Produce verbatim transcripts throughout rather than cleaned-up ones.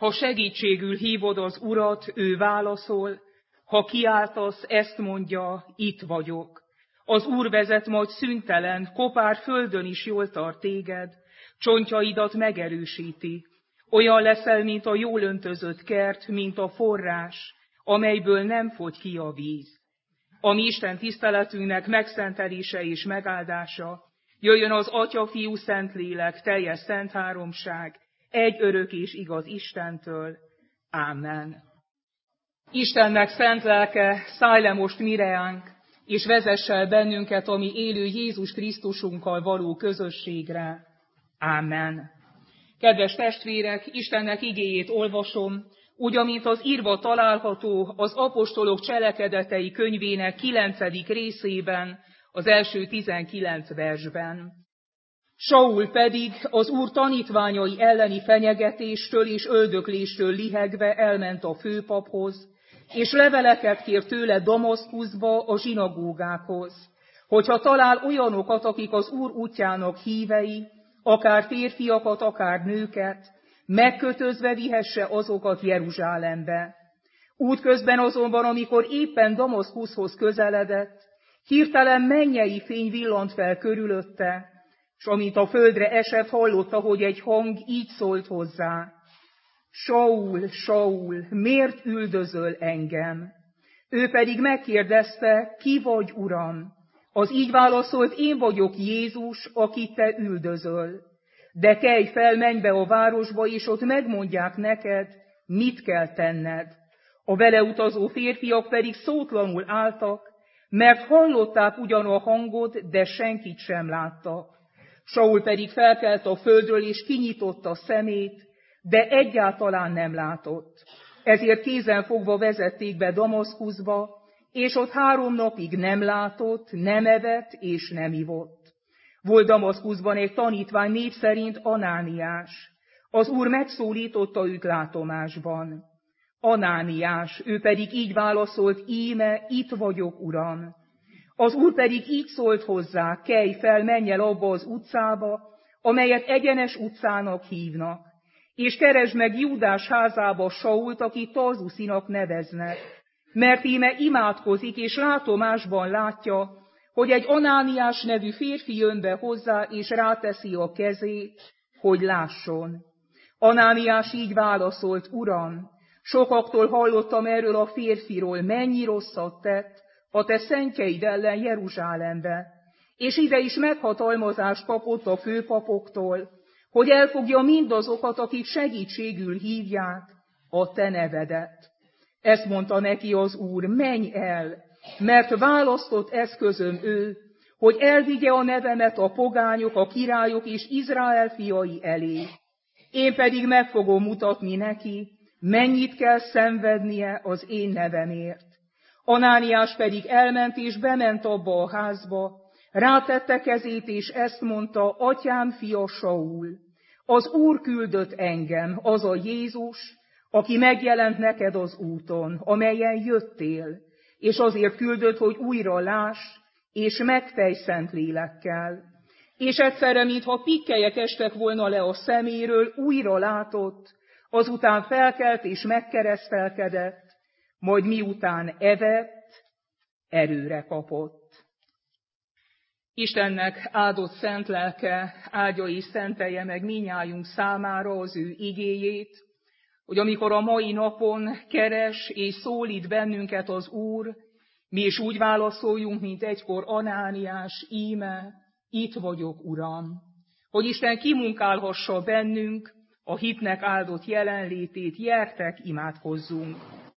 Ha segítségül hívod az Urat, ő válaszol, ha kiáltasz, ezt mondja, itt vagyok. Az Úr vezet majd szüntelen, kopár földön is jól tart téged, csontjaidat megerősíti. Olyan leszel, mint a jól öntözött kert, mint a forrás, amelyből nem fogy ki a víz. A mi Isten tiszteletünknek megszentelése és megáldása jöjjön az Atya, Fiú, Szentlélek, teljes szent háromság, egy örök és igaz Istentől. Ámen. Istennek szent lelke, szállj le most mireánk, és vezess el bennünket a mi élő Jézus Krisztusunkkal való közösségre. Ámen. Kedves testvérek, Istennek igéjét olvasom, úgy, amint az írva található az apostolok cselekedetei könyvének kilencedik részében, az első tizenkilenc versben. Saul pedig az Úr tanítványai elleni fenyegetéstől és öldökléstől lihegve elment a főpaphoz, és leveleket kér tőle Damaszkuszba a zsinagógákhoz, hogyha talál olyanokat, akik az Úr útjának hívei, akár férfiakat, akár nőket, megkötözve vihesse azokat Jeruzsálembe. Útközben azonban, amikor éppen Damaszkuszhoz közeledett, hirtelen mennyei fény villant fel körülötte, s amint a földre esett, hallotta, hogy egy hang így szólt hozzá: Saul, Saul, miért üldözöl engem? Ő pedig megkérdezte, ki vagy, Uram? Az így válaszolt, én vagyok Jézus, akit te üldözöl. De kelj fel, menj be a városba, és ott megmondják neked, mit kell tenned. A vele utazó férfiak pedig szótlanul álltak, mert hallották ugyan a hangot, de senkit sem láttak. Saul pedig felkelt a földről, és kinyitotta a szemét, de egyáltalán nem látott. Ezért kézen fogva vezették be Damaszkuszba, és ott három napig nem látott, nem evett és nem ivott. Volt Damaszkuszban egy tanítvány, név szerint Anániás. Az Úr megszólította őt látomásban. Anániás, ő pedig így válaszolt, íme, itt vagyok, Uram. Az Úr pedig így szólt hozzá, kelj fel, menj el abba az utcába, amelyet Egyenes utcának hívnak, és keresd meg Júdás házába Sault, akit Tarzuszinak neveznek, mert íme imádkozik, és látomásban látja, hogy egy Anániás nevű férfi jön be hozzá, és ráteszi a kezét, hogy lásson. Anániás így válaszolt, Uram, sokaktól hallottam erről a férfiról, mennyi rosszat tett a te szentjeid ellen Jeruzsálembe, és ide is meghatalmazást kapott a főpapoktól, hogy elfogja mindazokat, akik segítségül hívják a te nevedet. Ezt mondta neki az Úr, menj el, mert választott eszközöm ő, hogy elvigye a nevemet a pogányok, a királyok és Izrael fiai elé. Én pedig meg fogom mutatni neki, mennyit kell szenvednie az én nevemért. Anániás pedig elment és bement abba a házba, rátette kezét és ezt mondta, atyám fia Saul, az Úr küldött engem, az a Jézus, aki megjelent neked az úton, amelyen jöttél, és azért küldött, hogy újra láss, és megtelj szent lélekkel. És egyszerre, mintha pikkelyek estek volna le a szeméről, újra látott, azután felkelt és megkeresztelkedett, majd miután evett, erőre kapott. Istennek áldott szent lelke áldja és szentelje meg mindnyájunk számára az ő igéjét, hogy amikor a mai napon keres és szólít bennünket az Úr, mi is úgy válaszoljunk, mint egykor Anániás, íme, itt vagyok, Uram. Hogy Isten kimunkálhassa bennünk a hitnek áldott jelenlétét, gyertek, imádkozzunk.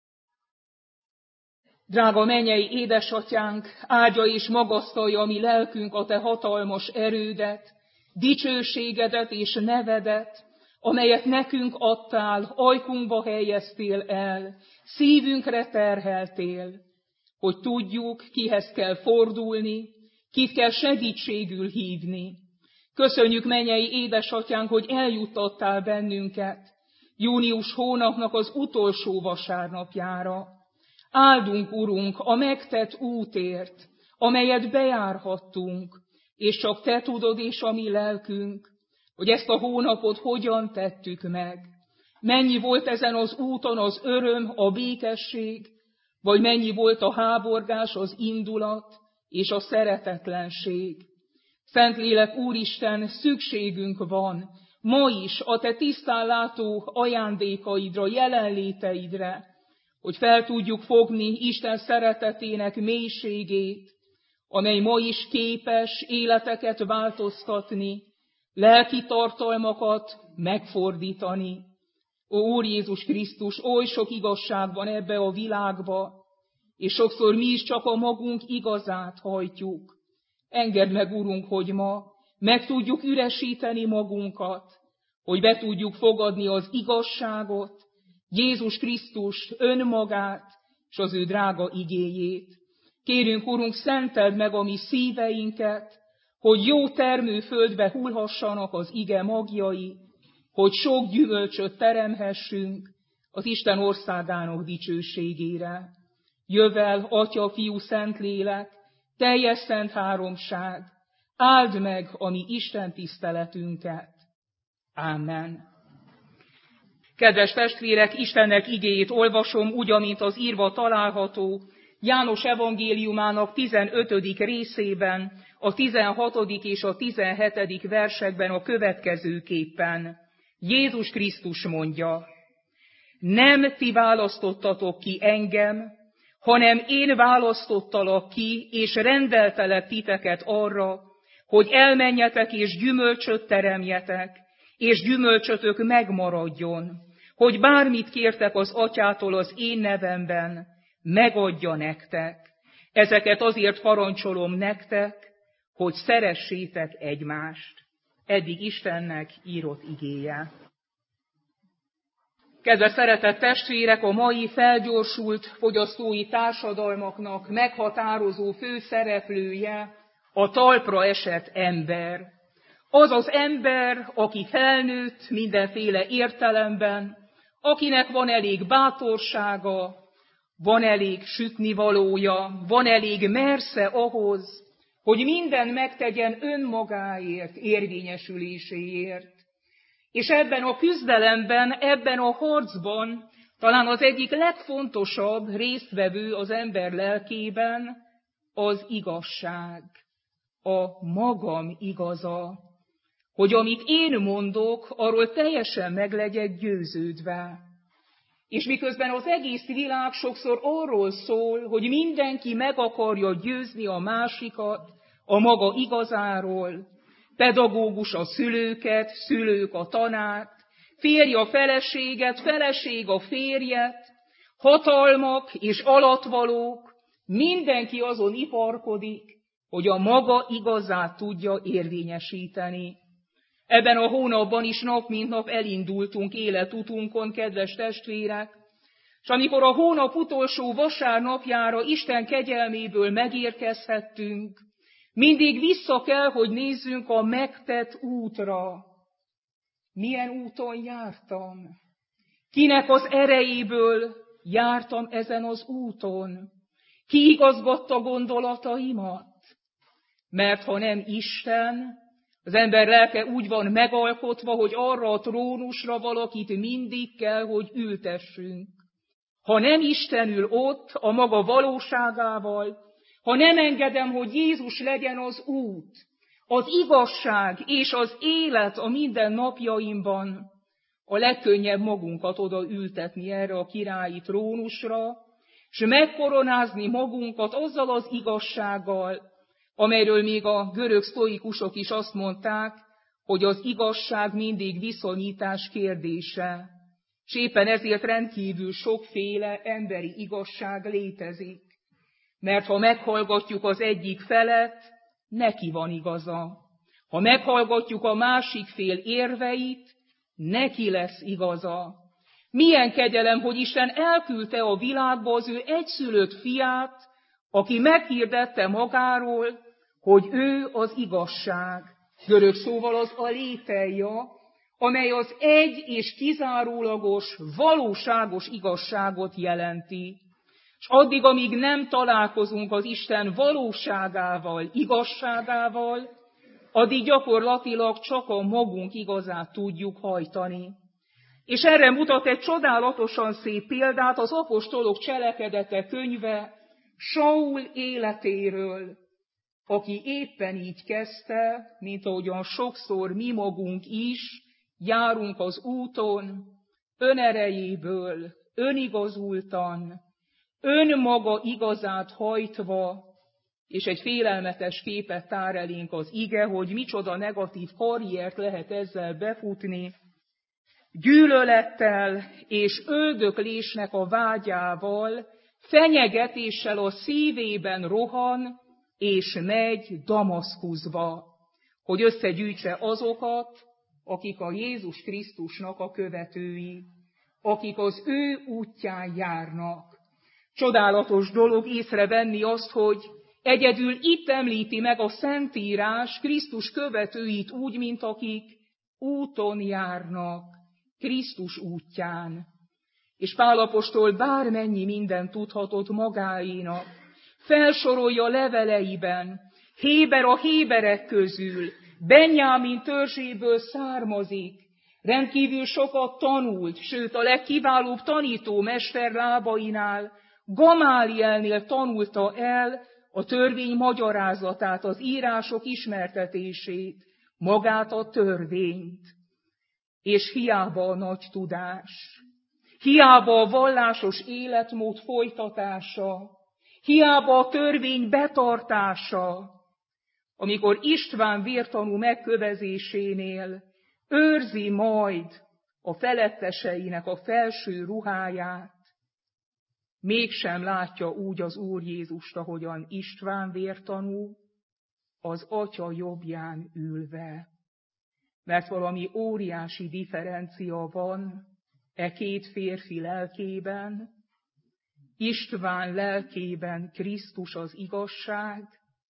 Drága mennyei édesatyánk, áldja és magasztalja a mi lelkünk a te hatalmas erődet, dicsőségedet és nevedet, amelyet nekünk adtál, ajkunkba helyeztél el, szívünkre terheltél, hogy tudjuk, kihez kell fordulni, kit kell segítségül hívni. Köszönjük, mennyei édesatyánk, hogy eljuttattál bennünket június hónapnak az utolsó vasárnapjára. Áldunk, Urunk, a megtett útért, amelyet bejárhattunk, és csak te tudod és a mi lelkünk, hogy ezt a hónapot hogyan tettük meg. Mennyi volt ezen az úton az öröm, a békesség, vagy mennyi volt a háborgás, az indulat és a szeretetlenség. Szentlélek Úristen, szükségünk van ma is a Te tisztánlátó ajándékaidra, jelenléteidre, hogy fel tudjuk fogni Isten szeretetének mélységét, amely ma is képes életeket változtatni, lelki tartalmakat megfordítani. Ó, Úr Jézus Krisztus, oly sok igazság van ebbe a világba, és sokszor mi is csak a magunk igazát hajtjuk. Engedd meg, Urunk, hogy ma meg tudjuk üresíteni magunkat, hogy be tudjuk fogadni az igazságot, Jézus Krisztus önmagát és az ő drága igéjét. Kérünk, Urunk, szenteld meg a mi szíveinket, hogy jó termőföldbe hullhassanak az ige magjai, hogy sok gyümölcsöt teremhessünk az Isten országának dicsőségére. Jövel, Atya, Fiú, Szentlélek, teljes szent háromság, áld meg a mi Isten tiszteletünket. Ámen. Kedves testvérek, Istennek igéjét olvasom, úgy, amint az írva található János evangéliumának tizenötödik részében, a tizenhatodik és a tizenhetedik versekben a következőképpen. Jézus Krisztus mondja: nem ti választottatok ki engem, hanem én választottalak ki, és rendeltelek titeket arra, hogy elmenjetek és gyümölcsöt teremjetek, és gyümölcsötök megmaradjon, hogy bármit kértek az Atyától az én nevemben, megadja nektek. Ezeket azért parancsolom nektek, hogy szeressétek egymást. Eddig Istennek írott igéje. Kedves szeretett testvérek, a mai felgyorsult fogyasztói társadalmaknak meghatározó főszereplője a talpra esett ember. Az az ember, aki felnőtt mindenféle értelemben, akinek van elég bátorsága, van elég sütnivalója, van elég mersze ahhoz, hogy minden megtegyen önmagáért, érvényesüléséért. És ebben a küzdelemben, ebben a harcban talán az egyik legfontosabb résztvevő az ember lelkében az igazság, a magam igaza, hogy amit én mondok, arról teljesen meg legyek győződve. És miközben az egész világ sokszor arról szól, hogy mindenki meg akarja győzni a másikat a maga igazáról, pedagógus a szülőket, szülők a tanát, férj a feleséget, feleség a férjet, hatalmak és alatvalók, mindenki azon iparkodik, hogy a maga igazát tudja érvényesíteni. Ebben a hónapban is nap mint nap elindultunk életutunkon, kedves testvérek, és amikor a hónap utolsó vasárnapjára Isten kegyelméből megérkezhettünk, mindig vissza kell, hogy nézzünk a megtett útra. Milyen úton jártam? Kinek az erejéből jártam ezen az úton? Ki igazgatta gondolataimat? Mert ha nem Isten, az ember lelke úgy van megalkotva, hogy arra a trónusra valakit mindig kell, hogy ültessünk. Ha nem Isten ül ott a maga valóságával, ha nem engedem, hogy Jézus legyen az út, az igazság és az élet a minden napjaimban, a legkönnyebb magunkat oda ültetni erre a királyi trónusra, és megkoronázni magunkat azzal az igazsággal, amelyről még a görög sztoikusok is azt mondták, hogy az igazság mindig viszonyítás kérdése, és éppen ezért rendkívül sokféle emberi igazság létezik. Mert ha meghallgatjuk az egyik felet, neki van igaza. Ha meghallgatjuk a másik fél érveit, neki lesz igaza. Milyen kegyelem, hogy Isten elküldte a világba az ő egyszülött fiát, aki meghirdette magáról, hogy ő az igazság. Görög szóval az alétheia, amely az egy és kizárólagos, valóságos igazságot jelenti. És addig, amíg nem találkozunk az Isten valóságával, igazságával, addig gyakorlatilag csak a magunk igazát tudjuk hajtani. És erre mutat egy csodálatosan szép példát az apostolok cselekedete könyve Saul életéről, aki éppen így kezdte, mint ahogyan sokszor mi magunk is járunk az úton, önerejéből, önigazultan, önmaga igazát hajtva, és egy félelmetes képet tár elénk az ige, hogy micsoda negatív karriert lehet ezzel befutni, gyűlölettel és öldöklésnek a vágyával, fenyegetéssel a szívében rohan, és megy Damaszkuszba, hogy összegyűjtse azokat, akik a Jézus Krisztusnak a követői, akik az ő útján járnak. Csodálatos dolog észrevenni azt, hogy egyedül itt említi meg a Szentírás Krisztus követőit úgy, mint akik úton járnak, Krisztus útján. És Pál apostol bármennyi mindent tudhatott magáénak, felsorolja leveleiben, Héber a héberek közül, Benjámin törzséből származik, rendkívül sokat tanult, sőt a legkiválóbb tanító mester lábainál, Gamálielnél tanulta el a törvény magyarázatát, az írások ismertetését, magát a törvényt. És hiába a nagy tudás, hiába a vallásos életmód folytatása, hiába a törvény betartása, amikor István vértanú megkövezésénél őrzi majd a feletteseinek a felső ruháját, mégsem látja úgy az Úr Jézust, ahogyan István vértanú az Atya jobbján ülve. Mert valami óriási differencia van e két férfi lelkében, István lelkében Krisztus az igazság,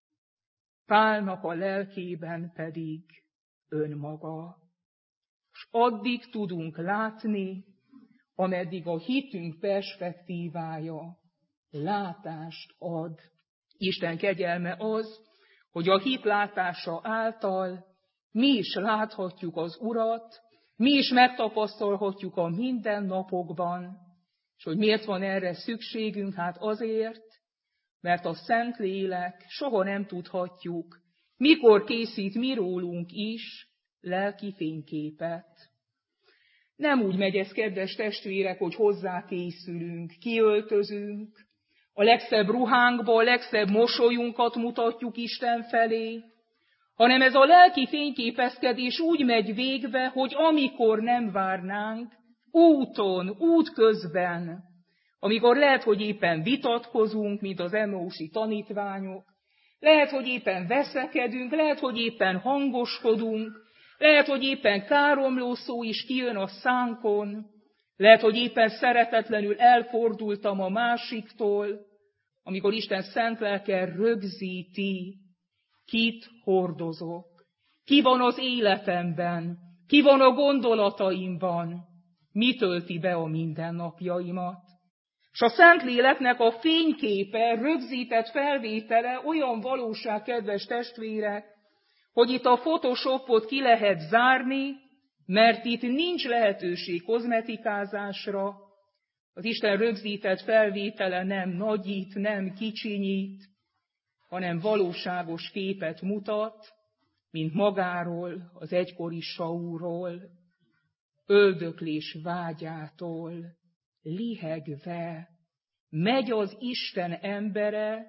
Pálnak a lelkében pedig önmaga. És addig tudunk látni, ameddig a hitünk perspektívája látást ad. Isten kegyelme az, hogy a hit látása által mi is láthatjuk az Urat, mi is megtapasztalhatjuk a mindennapokban, és hogy miért van erre szükségünk? Hát azért, mert a Szentlélek soha nem tudhatjuk, mikor készít mi rólunk is lelki fényképet. Nem úgy megy ez, kedves testvérek, hogy hozzákészülünk, kiöltözünk, a legszebb ruhánkba, a legszebb mosolyunkat mutatjuk Isten felé, hanem ez a lelki fényképezkedés úgy megy végbe, hogy amikor nem várnánk, úton, útközben, amikor lehet, hogy éppen vitatkozunk, mint az Emmausi tanítványok, lehet, hogy éppen veszekedünk, lehet, hogy éppen hangoskodunk, lehet, hogy éppen káromló szó is kijön a szánkon, lehet, hogy éppen szeretetlenül elfordultam a másiktól, amikor Isten szent lelke rögzíti, kit hordozok, ki van az életemben, ki van a gondolataimban, mi tölti be a mindennapjaimat. És a Szentléleknek a fényképe, rögzített felvétele olyan valóság, kedves testvérek, hogy itt a Photoshopot ki lehet zárni, mert itt nincs lehetőség kozmetikázásra. Az Isten rögzített felvétele nem nagyít, nem kicsinyít, hanem valóságos képet mutat, mint magáról, az egykori Saulról, öldöklés vágyától, lihegve, megy az Isten embere,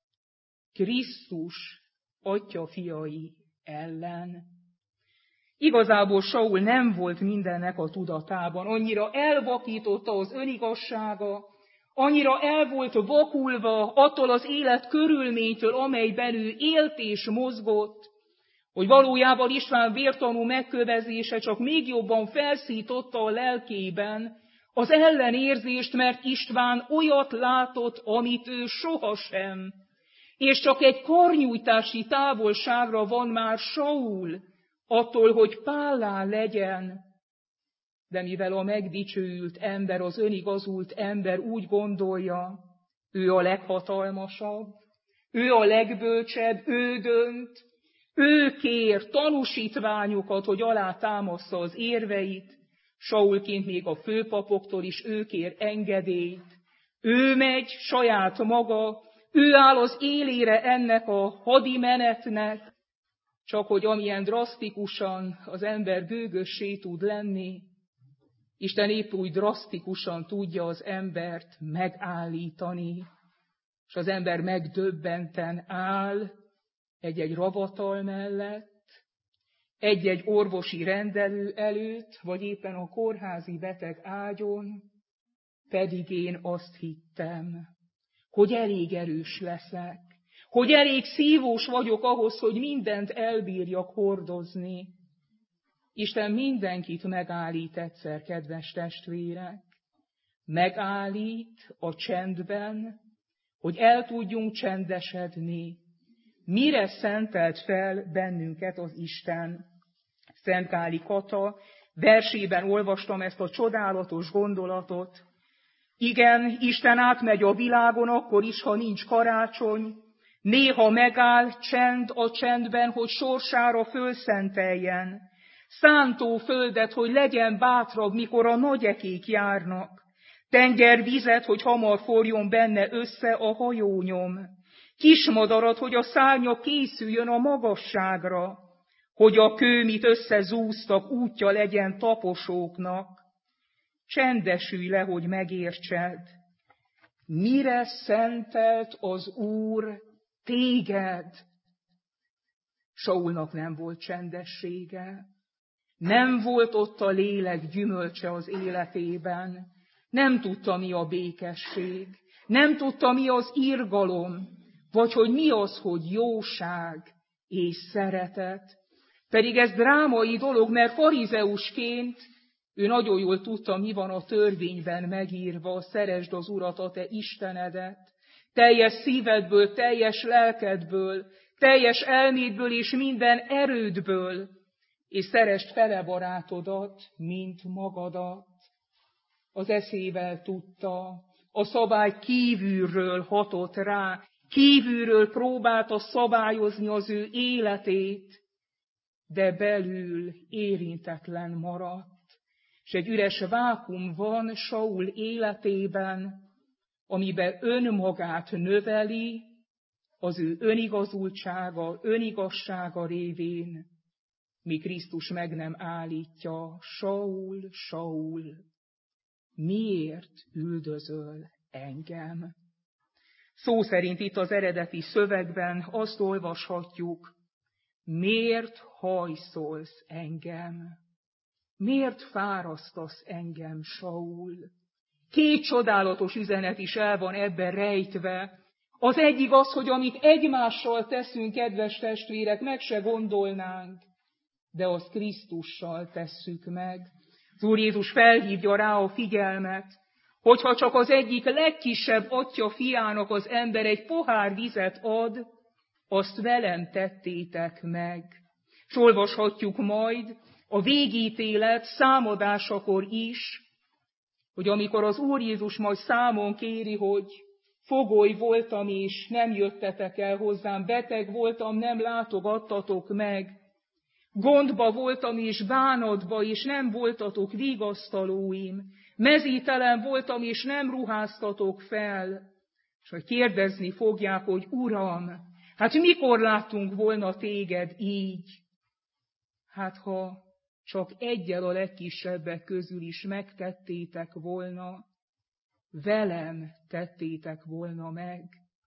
Krisztus Atya fiai ellen. Igazából Saul nem volt mindennek a tudatában, annyira elvakította az önigazsága, annyira el volt vakulva attól az élet körülménytől, amelyben ő élt és mozgott, hogy valójában István vértanú megkövezése csak még jobban felszította a lelkében az ellenérzést, mert István olyat látott, amit ő sohasem, és csak egy karnyújtási távolságra van már Saul attól, hogy Pállá legyen. De mivel a megdicsőült ember, az önigazult ember úgy gondolja, ő a leghatalmasabb, ő a legbölcsebb, ő dönt, ő kér tanúsítványokat, hogy alátámassza az érveit, Saulként még a főpapoktól is ő kér engedélyt. Ő megy saját maga, ő áll az élére ennek a hadimenetnek, csak hogy amilyen drasztikusan az ember gőgössé tud lenni, Isten épp úgy drasztikusan tudja az embert megállítani, és az ember megdöbbenten áll egy-egy ravatal mellett, egy-egy orvosi rendelő előtt, vagy éppen a kórházi beteg ágyon, pedig én azt hittem, hogy elég erős leszek, hogy elég szívós vagyok ahhoz, hogy mindent elbírjak hordozni. Isten mindenkit megállít egyszer, kedves testvérek. Megállít a csendben, hogy el tudjunk csendesedni. Mire szentelt fel bennünket az Isten? Szent Gáli Kata versében olvastam ezt a csodálatos gondolatot. Igen, Isten átmegy a világon akkor is, ha nincs karácsony. Néha megáll csend a csendben, hogy sorsára fölszenteljen. Szántó földet, hogy legyen bátrabb, mikor a nagyekék járnak. Tengervizet, hogy hamar forjon benne össze a hajónyom. Kismadarat, hogy a szárnya készüljön a magasságra. Hogy a kőmit összezúztak, útja legyen taposóknak. Csendesülj le, hogy megértsed. Mire szentelt az Úr téged? Saulnak nem volt csendessége. Nem volt ott a lélek gyümölcse az életében. Nem tudta, mi a békesség. Nem tudta, mi az irgalom. Vagy hogy mi az, hogy jóság és szeretet. Pedig ez drámai dolog, mert farizeusként ő nagyon jól tudta, mi van a törvényben megírva, szeresd az Urat, a te Istenedet, teljes szívedből, teljes lelkedből, teljes elmédből és minden erődből, és szeresd fele barátodat, mint magadat. Az eszével tudta, a szabály kívülről hatott rá, kívülről próbálta szabályozni az ő életét, de belül érintetlen maradt. És egy üres vákum van Saul életében, amiben önmagát növeli, az ő önigazultsága, önigazsága révén, míg Krisztus meg nem állítja: Saul, Saul, miért üldözöl engem? Szó szerint itt az eredeti szövegben azt olvashatjuk: miért hajszolsz engem? Miért fárasztasz engem, Saul? Két csodálatos üzenet is el van ebben rejtve. Az egyik az, hogy amit egymással teszünk, kedves testvérek, meg se gondolnánk, de azt Krisztussal tesszük meg. Az Úr Jézus felhívja rá a figyelmet, hogyha csak az egyik legkisebb atya fiának az ember egy pohár vizet ad, azt velem tettétek meg. És olvashatjuk majd a végítélet számadásakor is, hogy amikor az Úr Jézus majd számon kéri, hogy fogoly voltam, és nem jöttetek el hozzám, beteg voltam, nem látogattatok meg, gondba voltam, és bánatba, és nem voltatok vigasztalóim, mezítelen voltam, és nem ruháztatok fel, és hogy kérdezni fogják, hogy Uram, hát mikor láttunk volna téged így? Hát ha csak egyel a legkisebbek közül is megtettétek volna, velem tettétek volna meg.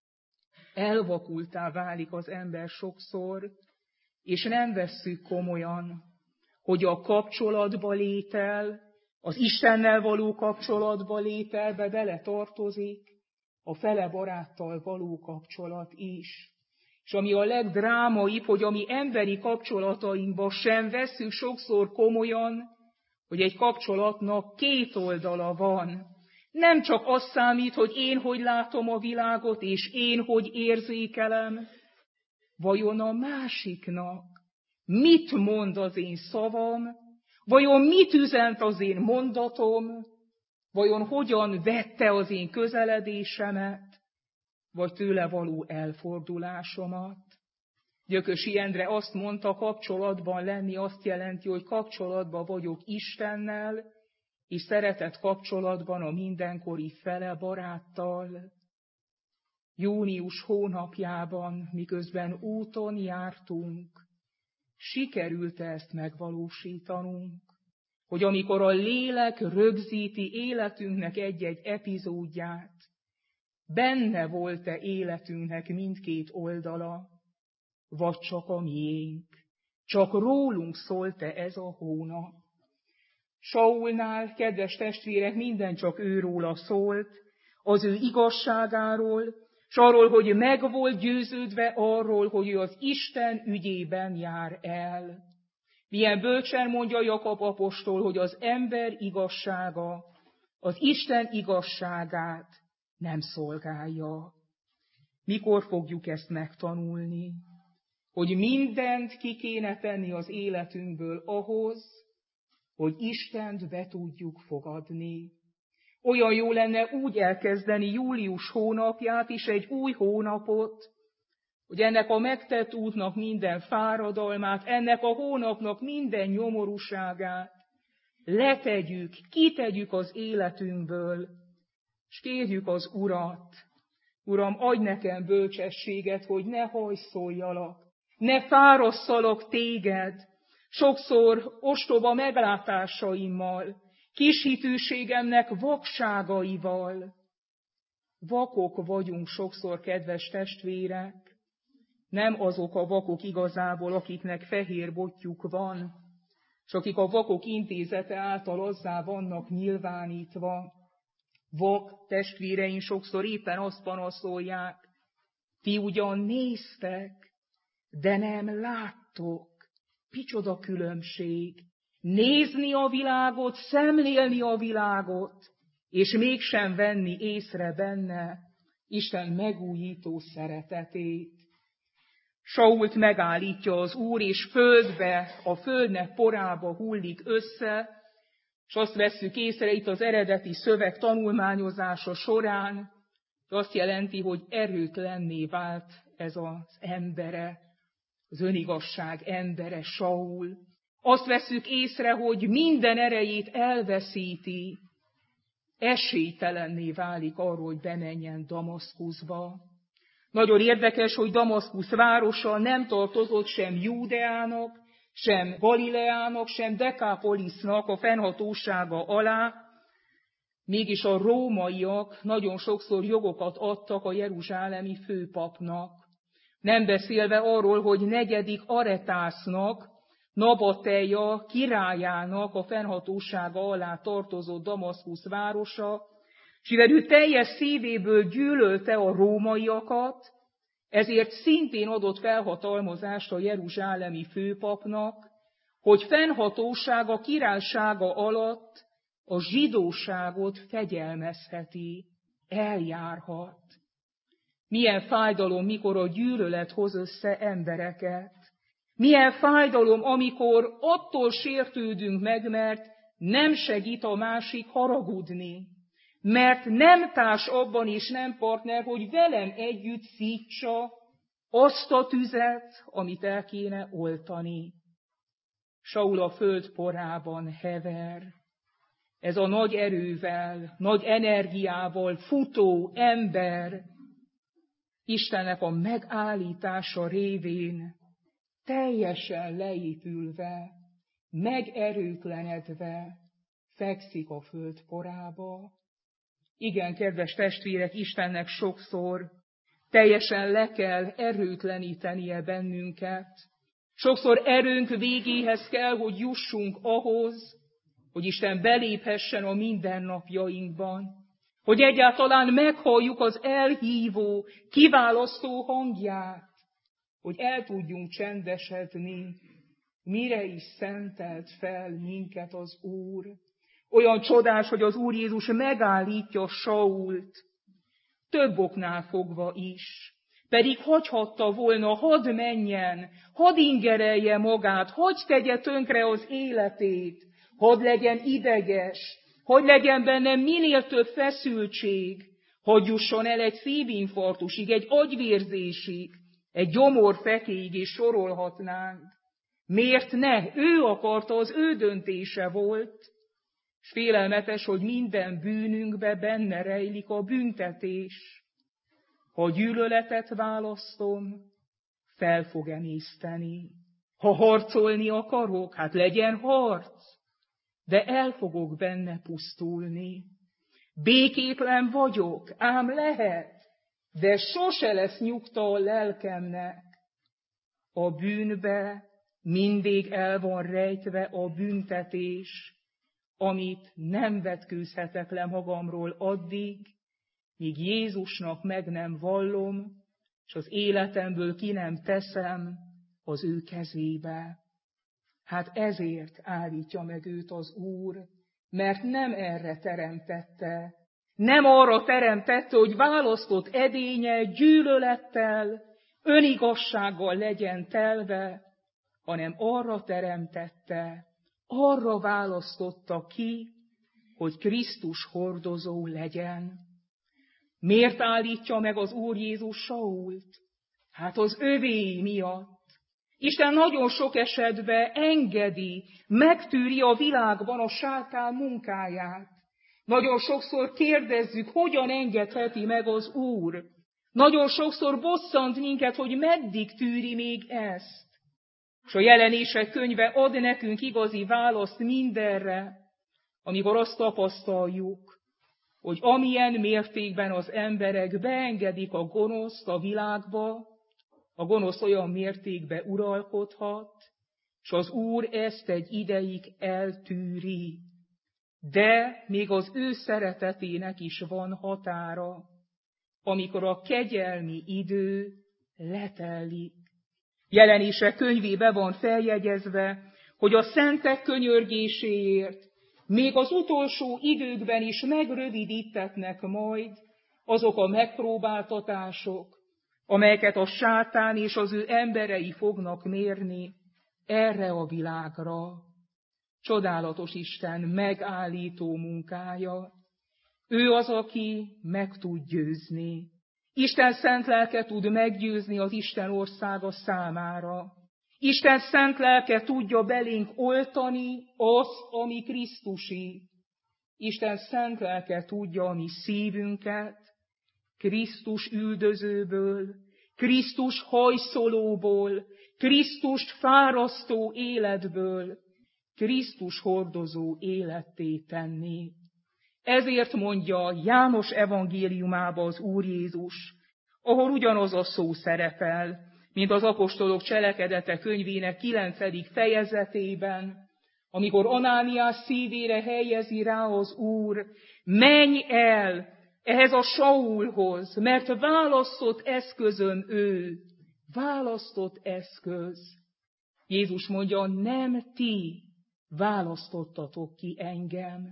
Elvakultá válik az ember sokszor, és nem vesszük komolyan, hogy a kapcsolatba létel, az Istennel való kapcsolatba lételbe bele tartozik a fele baráttal való kapcsolat is. És ami a legdrámaibb, hogy a mi emberi kapcsolatainkban sem vesszük sokszor komolyan, hogy egy kapcsolatnak két oldala van. Nem csak az számít, hogy én hogy látom a világot, és én hogy érzékelem, vajon a másiknak mit mond az én szavam, vajon mit üzent az én mondatom, vajon hogyan vette az én közeledésemet, vagy tőle való elfordulásomat. Gyökösi Endre azt mondta, kapcsolatban lenni azt jelenti, hogy kapcsolatban vagyok Istennel, és szeretett kapcsolatban a mindenkori fele baráttal. Június hónapjában, miközben úton jártunk, sikerült ezt megvalósítanunk, hogy amikor a lélek rögzíti életünknek egy-egy epizódját, benne volt-e életünknek mindkét oldala, vagy csak a miénk, csak rólunk szólt-e ez a hónap. Saulnál, kedves testvérek, minden csak őróla szólt, az ő igazságáról, s arról, hogy meg volt győződve arról, hogy ő az Isten ügyében jár el. Milyen bölcsen mondja Jakab apostol, hogy az ember igazsága az Isten igazságát nem szolgálja. Mikor fogjuk ezt megtanulni? Hogy mindent ki kéne tenni az életünkből ahhoz, hogy Istent be tudjuk fogadni. Olyan jó lenne úgy elkezdeni július hónapját is, egy új hónapot, hogy ennek a megtett útnak minden fáradalmát, ennek a hónapnak minden nyomorúságát letegyük, kitegyük az életünkből, és kérjük az Urat, Uram, adj nekem bölcsességet, hogy ne hajszoljalak, ne fárasszalak téged, sokszor ostoba meglátásaimmal, kis hitűségemnek vakságaival. Vakok vagyunk sokszor, kedves testvérek, nem azok a vakok igazából, akiknek fehér botjuk van, és akik a vakok intézete által azzá vannak nyilvánítva. Vak testvéreink sokszor éppen azt panaszolják, ti ugyan néztek, de nem láttok. Micsoda különbség. Nézni a világot, szemlélni a világot, és mégsem venni észre benne Isten megújító szeretetét. Sault megállítja az Úr, és földbe, a földnek porába hullik össze, és azt vesszük észre itt az eredeti szöveg tanulmányozása során, azt jelenti, hogy erőtlenné vált ez az embere, az önigazság embere, Saul. Azt vesszük észre, hogy minden erejét elveszíti, esélytelenné válik arról, hogy bemenjen Damaszkuszba. Nagyon érdekes, hogy Damaszkusz városa nem tartozott sem Júdeának, sem Galileának, sem Dekápolisznak a fennhatósága alá, mégis a rómaiak nagyon sokszor jogokat adtak a jeruzsálemi főpapnak. Nem beszélve arról, hogy negyedik Aretásznak, Nabateja királyának a fennhatósága alá tartozott Damaszkusz városa, és mivel ő teljes szívéből gyűlölte a rómaiakat, ezért szintén adott felhatalmazást a jeruzsálemi főpapnak, hogy fennhatósága királysága alatt a zsidóságot fegyelmezheti, eljárhat. Milyen fájdalom, mikor a gyűlölet hoz össze embereket. Milyen fájdalom, amikor attól sértődünk meg, mert nem segít a másik haragudni. Mert nem társ abban és nem partner, hogy velem együtt szítsa azt a tüzet, amit el kéne oltani. Saul a föld porában hever. Ez a nagy erővel, nagy energiával futó ember Istennek a megállítása révén teljesen leépülve, megerőtlenedve fekszik a föld porába. Igen, kedves testvérek, Istennek sokszor teljesen le kell erőtlenítenie bennünket. Sokszor erőnk végéhez kell, hogy jussunk ahhoz, hogy Isten beléphessen a mindennapjainkban, hogy egyáltalán meghalljuk az elhívó, kiválasztó hangját, hogy el tudjunk csendesedni, mire is szentelt fel minket az Úr. Olyan csodás, hogy az Úr Jézus megállítja Sault, több oknál fogva is. Pedig hagyhatta volna, hadd menjen, hadd ingerelje magát, hadd tegye tönkre az életét, hadd legyen ideges, hadd legyen benne minél több feszültség, hadd jusson el egy szívinfarktusig, egy agyvérzésig, egy gyomorfekéig is sorolhatnánk. Miért ne? Ő akarta, az ő döntése volt. S félelmetes, hogy minden bűnünkbe benne rejlik a büntetés. Ha gyűlöletet választom, fel fog emészteni. Ha harcolni akarok, hát legyen harc, de el fogok benne pusztulni. Békétlen vagyok, ám lehet, de sose lesz nyugta a lelkemnek. A bűnbe mindig el van rejtve a büntetés, amit nem vetkőzhetek le magamról addig, míg Jézusnak meg nem vallom, és az életemből ki nem teszem az ő kezébe. Hát ezért állítja meg őt az Úr, mert nem erre teremtette. Nem arra teremtette, hogy választott edénye gyűlölettel, önigazsággal legyen telve, hanem arra teremtette, arra választotta ki, hogy Krisztus hordozó legyen. Miért állítja meg az Úr Jézus Sault? Hát az övéi miatt. Isten nagyon sok esetben engedi, megtűri a világban a sátán munkáját. Nagyon sokszor kérdezzük, hogyan engedheti meg az Úr. Nagyon sokszor bosszant minket, hogy meddig tűri még ezt. És a Jelenések könyve ad nekünk igazi választ mindenre, amikor azt tapasztaljuk, hogy amilyen mértékben az emberek beengedik a gonoszt a világba, a gonosz olyan mértékben uralkodhat, és az Úr ezt egy ideig eltűri. De még az ő szeretetének is van határa, amikor a kegyelmi idő letelik. Jelenések könyvébe van feljegyezve, hogy a szentek könyörgéséért még az utolsó időkben is megrövidítetnek majd azok a megpróbáltatások, amelyeket a sátán és az ő emberei fognak mérni erre a világra. Csodálatos Isten megállító munkája. Ő az, aki meg tud győzni. Isten szent lelke tud meggyőzni az Isten országa számára. Isten szent lelke tudja belénk oltani azt, ami Krisztusi. Isten szent lelke tudja a mi szívünket Krisztus üldözőből, Krisztus hajszolóból, Krisztust fárasztó életből, Krisztus hordozó életté tenni. Ezért mondja János evangéliumába az Úr Jézus, ahol ugyanaz a szó szerepel, mint az apostolok cselekedete könyvének kilencedik fejezetében, amikor Anániás szívére helyezi rá az Úr, menj el ehhez a Saulhoz, mert választott eszközöm ő, választott eszköz. Jézus mondja, nem ti választottatok ki engem,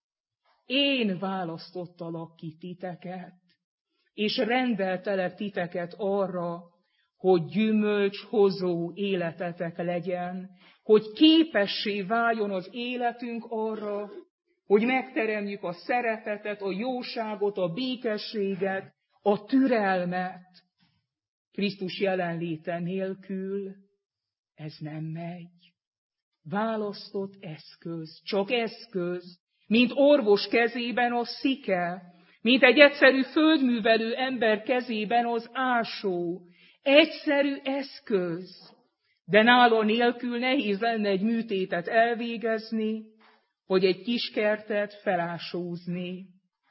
én választottalak ki titeket, és rendeltelek titeket arra, hogy gyümölcshozó életetek legyen, hogy képessé váljon az életünk arra, hogy megteremjük a szeretetet, a jóságot, a békességet, a türelmet. Krisztus jelenléte nélkül ez nem megy. Választott eszköz, csak eszköz, mint orvos kezében a szike, mint egy egyszerű földművelő ember kezében az ásó. Egyszerű eszköz, de nála nélkül nehéz lenne egy műtétet elvégezni, vagy egy kiskertet felásózni.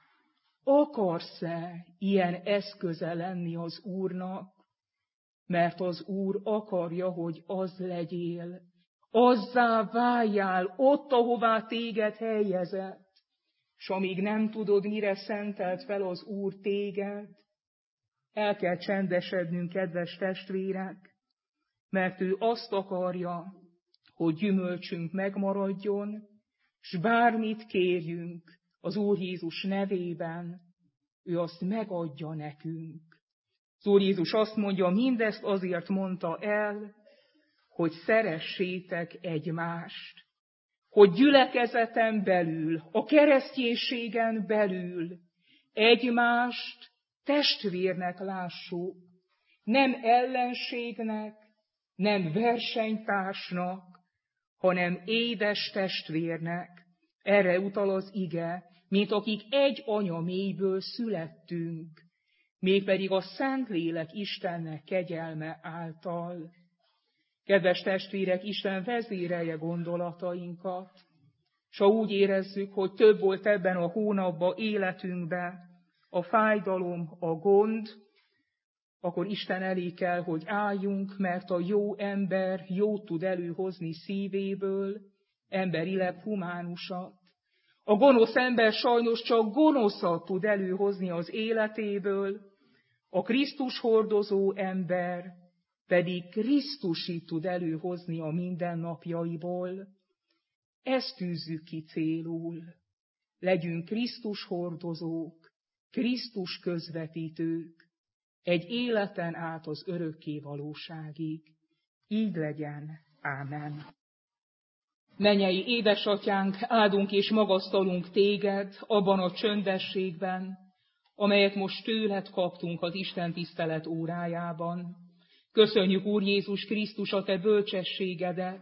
Akarsz-e ilyen eszköze lenni az Úrnak? Mert az Úr akarja, hogy az legyél. Azzá váljál ott, ahová téged helyezett. S amíg nem tudod, mire szentelt fel az Úr téged, el kell csendesednünk, kedves testvérek, mert ő azt akarja, hogy gyümölcsünk megmaradjon, s bármit kérjünk az Úr Jézus nevében, ő azt megadja nekünk. Az Úr Jézus azt mondja, mindezt azért mondta el, hogy szeressétek egymást, hogy gyülekezeten belül, a kereszténységen belül egymást testvérnek lássuk, nem ellenségnek, nem versenytársnak, hanem édes testvérnek. Erre utal az ige, mint akik egy anya mélyből születtünk, mégpedig a Szentlélek Istennek kegyelme által. Kedves testvérek, Isten vezérelje gondolatainkat, s ha úgy érezzük, hogy több volt ebben a hónapban életünkben a fájdalom, a gond, akkor Isten elé kell, hogy álljunk, mert a jó ember jót tud előhozni szívéből, emberileg humánusat. A gonosz ember sajnos csak gonoszat tud előhozni az életéből, a Krisztus hordozó ember pedig Krisztusit tud előhozni a mindennapjaiból. Ezt tűzzük ki célul. Legyünk Krisztus hordozók, Krisztus közvetítők, egy életen át az örökké valóságig. Így legyen. Ámen. Mennyei édesatyánk, áldunk és magasztalunk téged abban a csöndességben, amelyet most tőled kaptunk az Isten tisztelet órájában. Köszönjük, Úr Jézus Krisztus, a te bölcsességedet,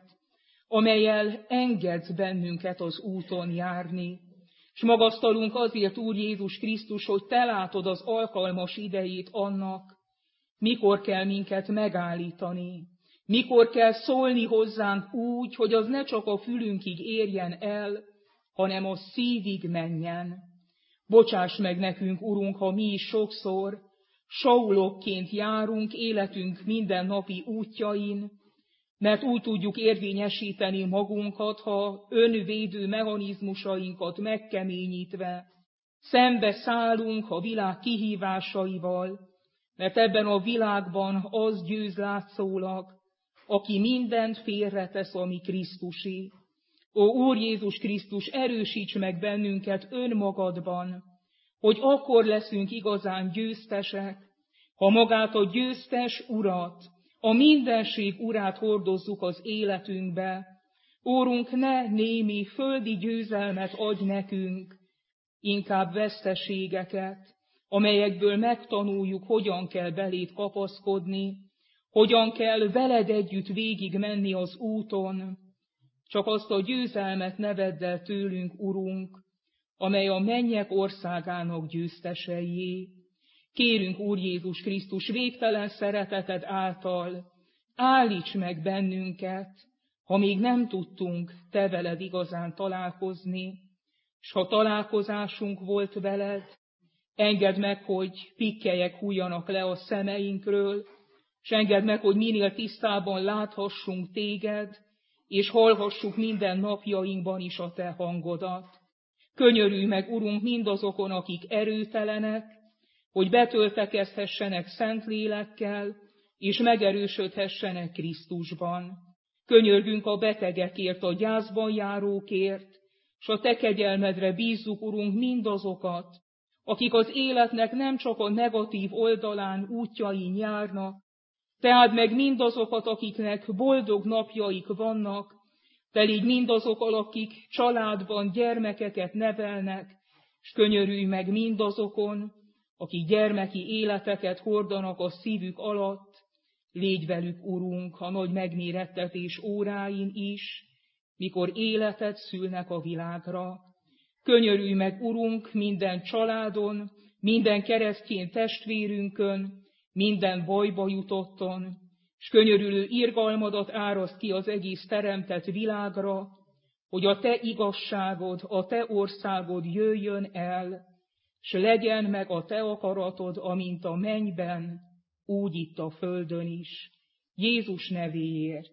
amellyel engedsz bennünket az úton járni, és magasztalunk azért, Úr Jézus Krisztus, hogy te látod az alkalmas idejét annak, mikor kell minket megállítani, mikor kell szólni hozzánk úgy, hogy az ne csak a fülünkig érjen el, hanem a szívig menjen. Bocsáss meg nekünk, Urunk, ha mi is sokszor Saulokként járunk életünk mindennapi útjain, mert úgy tudjuk érvényesíteni magunkat, ha önvédő mechanizmusainkat megkeményítve szembe szállunk a világ kihívásaival, mert ebben a világban az győz látszólag, aki mindent félretesz, ami Krisztusi. Ó, Úr Jézus Krisztus, erősíts meg bennünket önmagadban, hogy akkor leszünk igazán győztesek, ha magát a győztes Urat, a mindenség Urát hordozzuk az életünkbe. Úrunk, ne némi földi győzelmet adj nekünk, inkább veszteségeket, amelyekből megtanuljuk, hogyan kell beléd kapaszkodni, hogyan kell veled együtt végig menni az úton. Csak azt a győzelmet ne vedd el tőlünk, Urunk, amely a mennyek országának győzteseié. Kérünk, Úr Jézus Krisztus, végtelen szereteted által, állíts meg bennünket, ha még nem tudtunk te veled igazán találkozni, s ha találkozásunk volt veled, engedd meg, hogy pikkelyek hújjanak le a szemeinkről, s engedd meg, hogy minél tisztában láthassunk téged, és hallhassuk minden napjainkban is a te hangodat. Könyörülj meg, Urunk, mindazokon, akik erőtelenek, hogy betöltekezhessenek szent lélekkel, és megerősödhessenek Krisztusban. Könyörgünk a betegekért, a gyászban járókért, s a te kegyelmedre bízzuk, Urunk, mindazokat, akik az életnek nem csak a negatív oldalán útjain járnak, te áld meg mindazokat, akiknek boldog napjaik vannak, te légy mindazokkal, akik családban gyermekeket nevelnek, s könyörülj meg mindazokon, akik gyermeki életeket hordanak a szívük alatt, légy velük, Urunk, a nagy megmérettetés óráin is, mikor életet szülnek a világra. Könyörülj meg, Urunk, minden családon, minden keresztény testvérünkön, minden bajba jutotton, s könyörülő irgalmadat áraszt ki az egész teremtett világra, hogy a te igazságod, a te országod jöjjön el, s legyen meg a te akaratod, amint a mennyben, úgy itt a földön is. Jézus nevéért.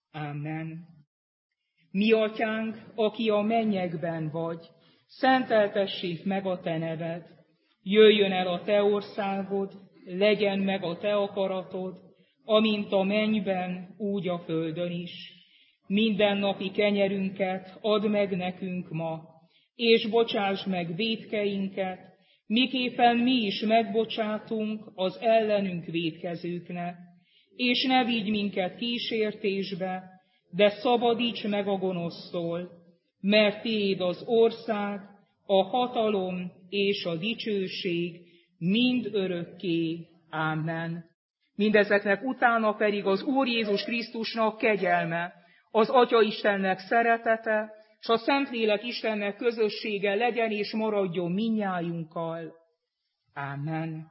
Amen. Mi atyánk, aki a mennyekben vagy, szenteltessék meg a te neved. Jöjjön el a te országod, legyen meg a te akaratod, amint a mennyben, úgy a földön is. Mindennapi kenyerünket add meg nekünk ma, és bocsáss meg vétkeinket, miképpen mi is megbocsátunk az ellenünk vétkezőknek. És ne vigy minket kísértésbe, de szabadíts meg a gonosztól, mert tiéd az ország, a hatalom és a dicsőség mind örökké. Ámen. Mindezeknek utána pedig az Úr Jézus Krisztusnak kegyelme, az Atya Istennek szeretete, s a Szentlélek Istennek közössége legyen és maradjon mindnyájunkkal. Ámen.